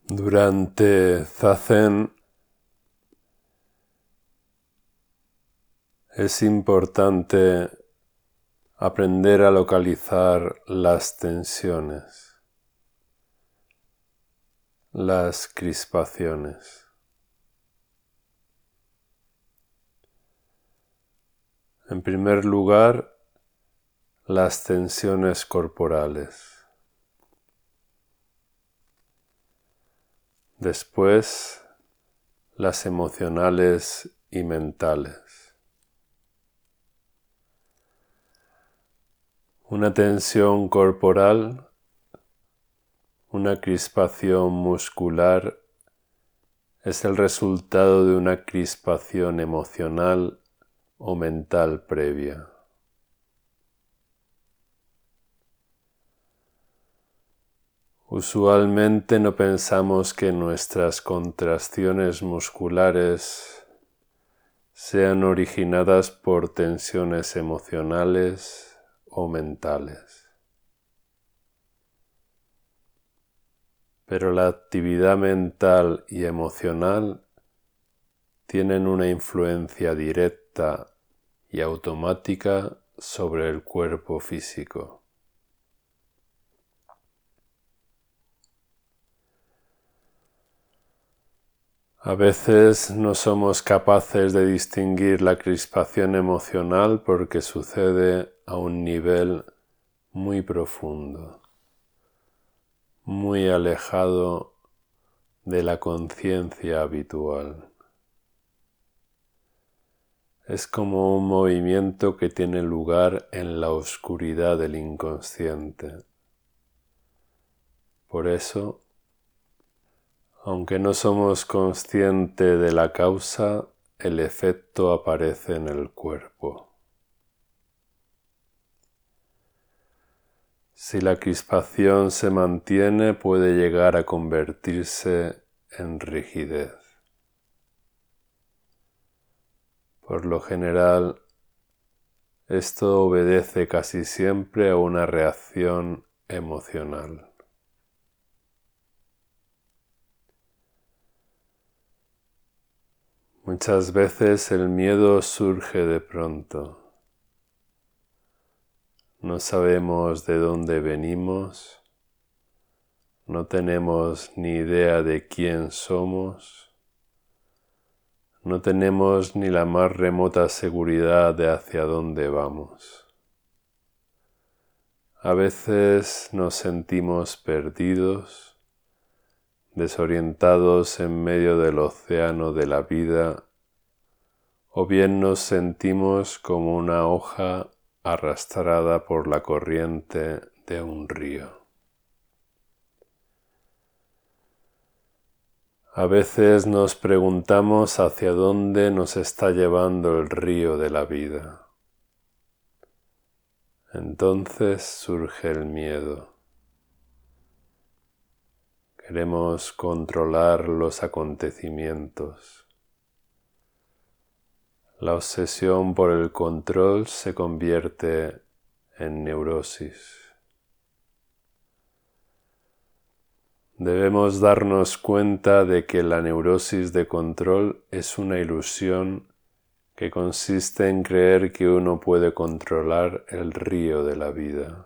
Durante Zazen es importante aprender a localizar las tensiones, las crispaciones. En primer lugar, las tensiones corporales. Después, las emocionales y mentales. Una tensión corporal, una crispación muscular, es el resultado de una crispación emocional o mental previa. Usualmente no pensamos que nuestras contracciones musculares sean originadas por tensiones emocionales o mentales. Pero la actividad mental y emocional tienen una influencia directa y automática sobre el cuerpo físico. A veces no somos capaces de distinguir la crispación emocional porque sucede a un nivel muy profundo, muy alejado de la conciencia habitual. Es como un movimiento que tiene lugar en la oscuridad del inconsciente. Por eso, aunque no somos conscientes de la causa, el efecto aparece en el cuerpo. Si la crispación se mantiene, puede llegar a convertirse en rigidez. Por lo general, esto obedece casi siempre a una reacción emocional. Muchas veces el miedo surge de pronto. No sabemos de dónde venimos, no tenemos ni idea de quién somos, no tenemos ni la más remota seguridad de hacia dónde vamos. A veces nos sentimos perdidos, desorientados en medio del océano de la vida, o bien nos sentimos como una hoja arrastrada por la corriente de un río. A veces nos preguntamos hacia dónde nos está llevando el río de la vida. Entonces surge el miedo. Queremos controlar los acontecimientos. La obsesión por el control se convierte en neurosis. Debemos darnos cuenta de que la neurosis de control es una ilusión que consiste en creer que uno puede controlar el río de la vida.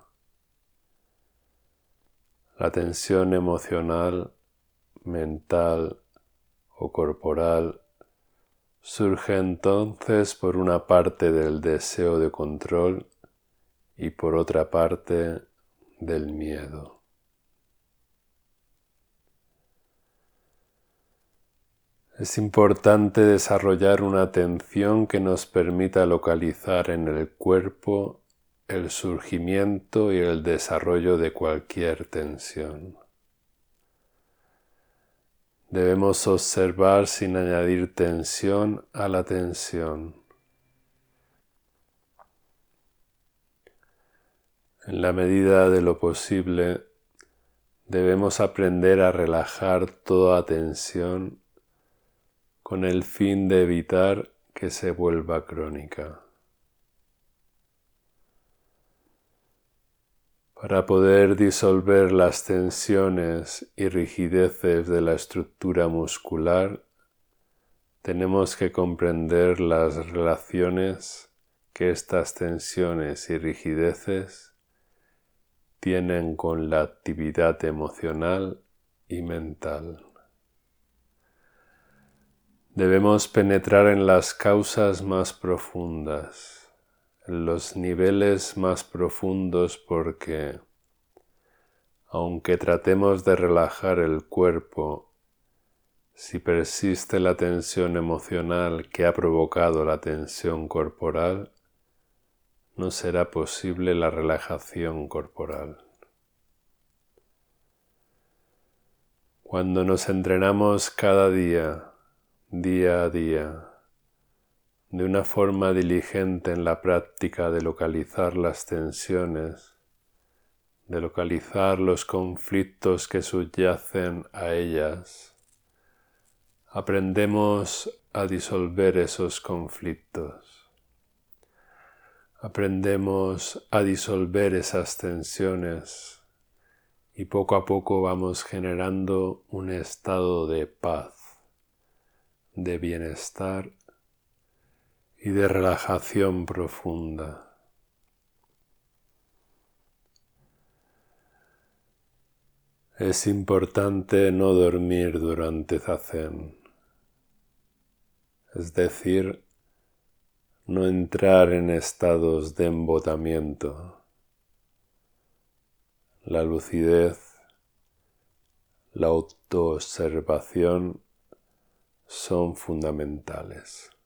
La tensión emocional, mental o corporal surge entonces por una parte del deseo de control y por otra parte del miedo. Es importante desarrollar una atención que nos permita localizar en el cuerpo el surgimiento y el desarrollo de cualquier tensión. Debemos observar sin añadir tensión a la tensión. En la medida de lo posible, debemos aprender a relajar toda tensión con el fin de evitar que se vuelva crónica. Para poder disolver las tensiones y rigideces de la estructura muscular, tenemos que comprender las relaciones que estas tensiones y rigideces tienen con la actividad emocional y mental. Debemos penetrar en las causas más profundas, en los niveles más profundos, porque, aunque tratemos de relajar el cuerpo, si persiste la tensión emocional que ha provocado la tensión corporal, no será posible la relajación corporal. Cuando nos entrenamos cada día, día a día, de una forma diligente en la práctica de localizar las tensiones, de localizar los conflictos que subyacen a ellas, aprendemos a disolver esos conflictos. Aprendemos a disolver esas tensiones y poco a poco vamos generando un estado de paz, de bienestar y de relajación profunda. Es importante no dormir durante Zazen, es decir, no entrar en estados de embotamiento. La lucidez, la autoobservación son fundamentales.